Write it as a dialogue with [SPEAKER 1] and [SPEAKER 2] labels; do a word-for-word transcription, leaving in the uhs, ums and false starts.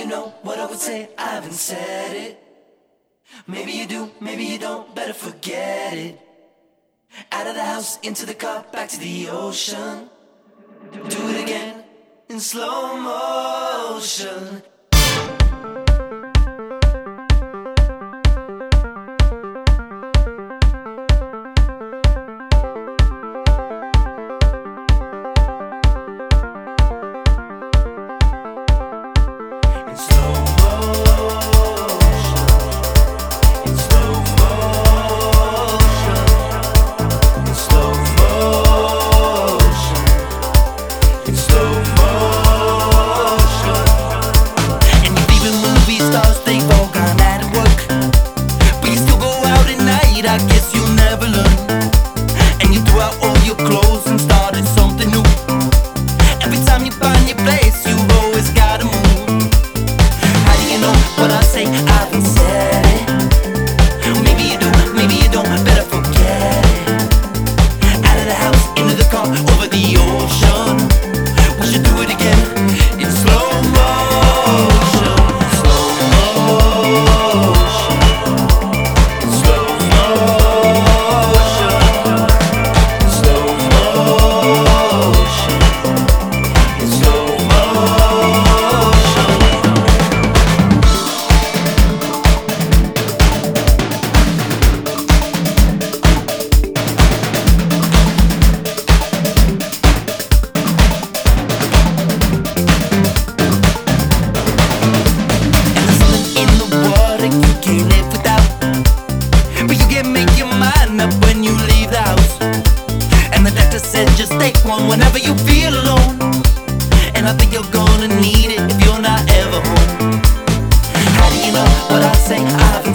[SPEAKER 1] know what I would say, I haven't said it. Maybe you do, maybe you don't, better forget it. Out of the house, into the car, back to the ocean. Do it again, in slow motion. I guess you'll never learn. And you threw out all your clothes and started something new. Every time you find your place, you've always gotta move. How do you know what I say? I haven't said it. Maybe you do, maybe you don't, better forget it. Out of the house, into the car, over the ocean. We should do it again in slow motion. Slow motion. When you leave the house, and the doctor said just take one whenever you feel alone. And I think you're gonna need it if you're not ever home. How do you know what I say? I